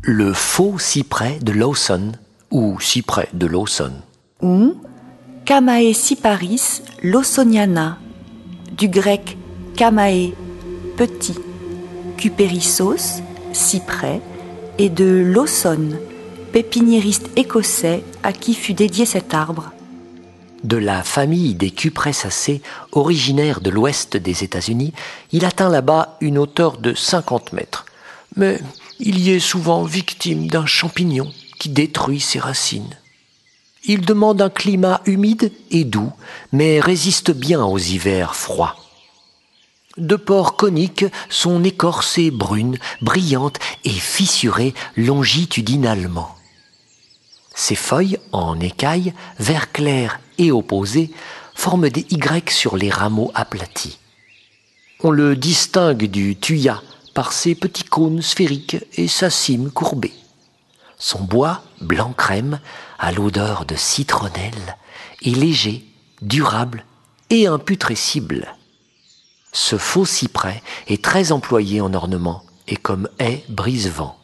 Le faux cyprès de Lawson ou cyprès de Lawson. Ou Chamaecyparis lawsoniana, du grec chamae, petit, cuperissos, cyprès, et de Lawson, pépiniériste écossais à qui fut dédié cet arbre. De la famille des cupressacées, originaire de l'ouest des États-Unis, il atteint là-bas une hauteur de 50 mètres. Mais il y est souvent victime d'un champignon qui détruit ses racines. Il demande un climat humide et doux, mais résiste bien aux hivers froids. De pores coniques, son écorce est brune, brillante et fissurée longitudinalement. Ses feuilles, en écailles, vert clair et opposées, forment des Y sur les rameaux aplatis. On le distingue du thuya par ses petits cônes sphériques et sa cime courbée. Son bois, blanc crème, a l'odeur de citronnelle, est léger, durable et imputrescible. Ce faux cyprès est très employé en ornement et comme haie brise-vent.